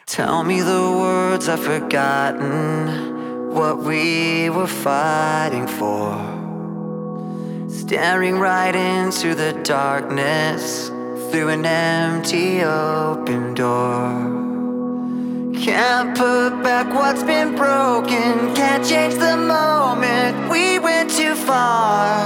Tell me the words I've forgotten, what we were fighting for. Staring right into the darkness, through an empty open door. Can't put back what's been broken, can't change the moment, we went too far.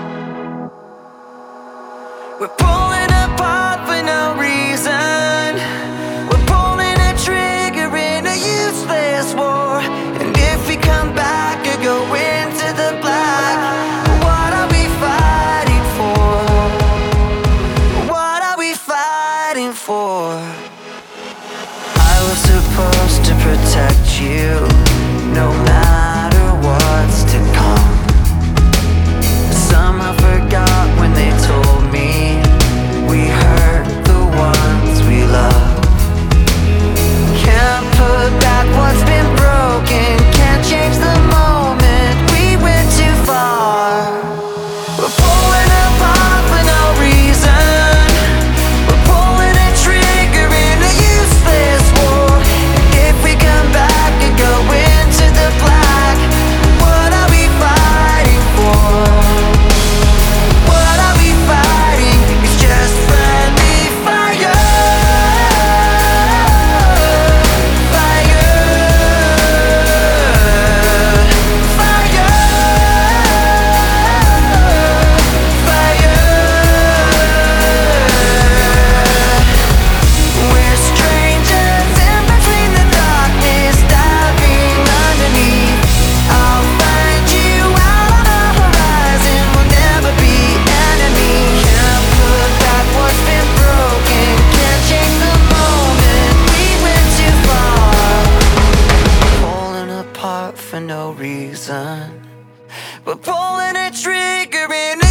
We're pulling apart for no reason, we're pulling a trigger in a useless war. And if we come back or go into the black, what are we fighting for? What are we fighting for? I was supposed to protect you, no matter what's to come. Somehow forgot when they told me we hurt the ones we love. Can't put back what's been broken, can't change the moment, we went too far. We're pulling apart for no reason, we're pulling a trigger in a useless war. And if we come back and go into the black, what are we fighting for? What are we fighting? It's just friendly fire. Fire. Fire. Fire. We're strangers in between the darkness, diving underneath. I'll find you out on the horizon, we'll never be enemies. Can't put back what's been broken, can't change the moment, we went too far. Pulling apart for no reason, we're pulling a trigger in